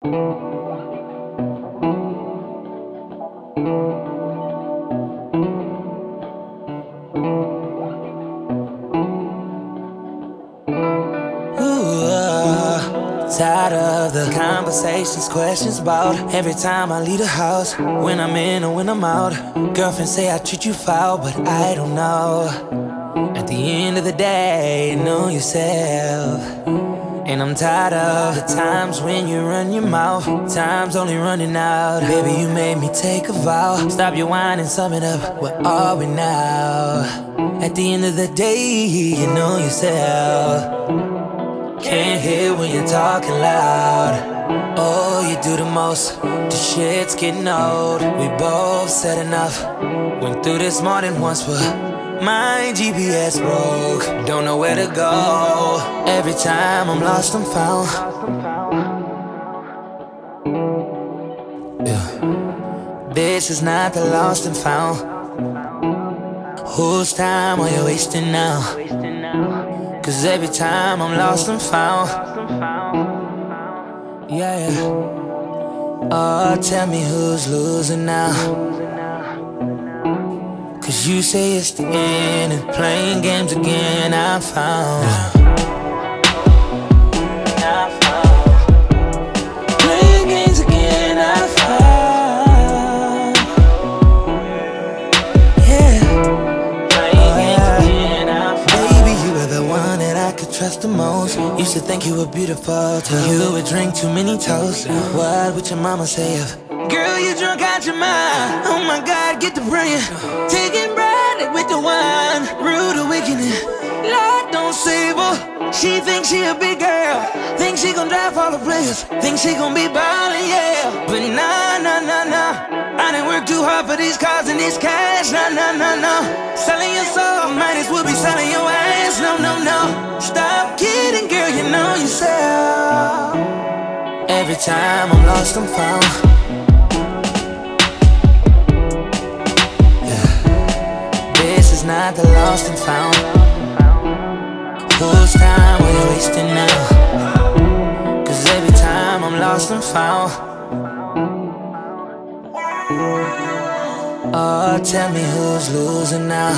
Tired of the conversations, questions about every time I leave the house, when I'm in or when I'm out. Girlfriend say I treat you foul, but I don't know. At the end of the day, know yourself. And I'm tired of the times when you run your mouth, time's only running out. Baby, you made me take a vow. Stop your whining, sum it up, where are we now? At the end of the day, you know yourself. Can't hear when you're talking loud. Oh, you do the most, the shit's getting old. We both said enough. Went through this more than once, but my GPS broke. Don't know where to go. Every time I'm lost, I'm found. Yeah. This is not the lost and found. Whose time are you wasting now? Cause every time I'm lost and found. Yeah, yeah. Oh, tell me who's losing now. Cause you say it's the end and playing games again. I found. Playing games again. I found. Yeah. Playing games again. I found. Baby, you were the one that I could trust the most. Used to think you were beautiful till you would drink too many toasts. What would your mama say if, girl, you drunk out your mind? Oh my God, get the brain. Taking bread with the wine. Rude awakening. Lord, don't save her. She thinks she a big girl. Thinks she gon' drive all the players. Thinks she gon' be ballin', yeah. But nah, nah, nah, nah. I done worked too hard for these cars and this cash. Nah, nah, nah, nah. Selling your soul, might as well be selling your ass. No, no, no. Stop kidding, girl, you know yourself. Every time I'm lost, I'm found. This is not the lost and found. Whose time are you wasting now? Cause every time I'm lost and found. Oh, tell me who's losing now.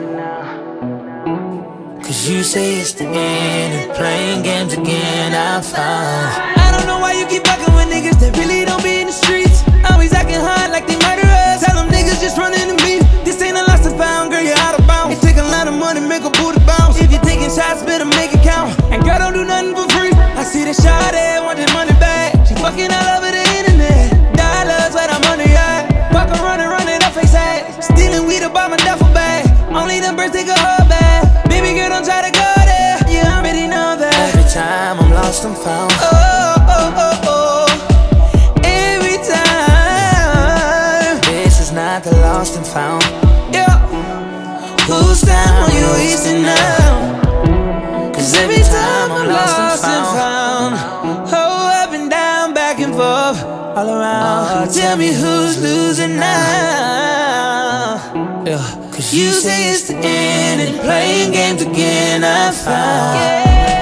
Cause you say it's the end and playing games again. I found. I don't know why you keep fucking with niggas that really don't be in the streets. Always acting hard like they murderers. Tell them niggas just running to me. This ain't a lost and found, girl, you're out of bounds. It take a lot of money, make a booty bounce. If you're taking shots, better make it count. And girl, don't do nothing for free. I see the shot there, want this money back. She fucking all over the internet. Dollars where the money at. Fuck her running up face ass. Stealing weed about my duffel bag. Only them birds take a whole bag. Baby girl, don't try to go there. You already know that. Every time I'm lost, I'm found. Oh, oh, oh, oh. Every time. This is not the lost and found. Yeah. Whose time are you wasting now? Cause every time I'm lost and found. Oh, up and down, back and forth, all around. Oh, tell me who's losing now? Yeah. Cause you say it's the end and playing games again. I found. Yeah.